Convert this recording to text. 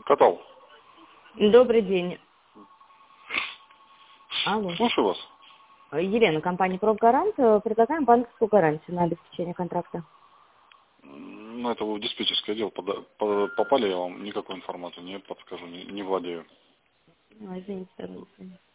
Катал. Добрый день. Алло. Слушаю вас. Елена, компания «Профгарант». Предлагаем банковскую гарантию на обеспечение контракта. Ну, это вы в диспетчерский отдел попали, я вам никакой информации не подскажу, не владею. Извините, пожалуйста.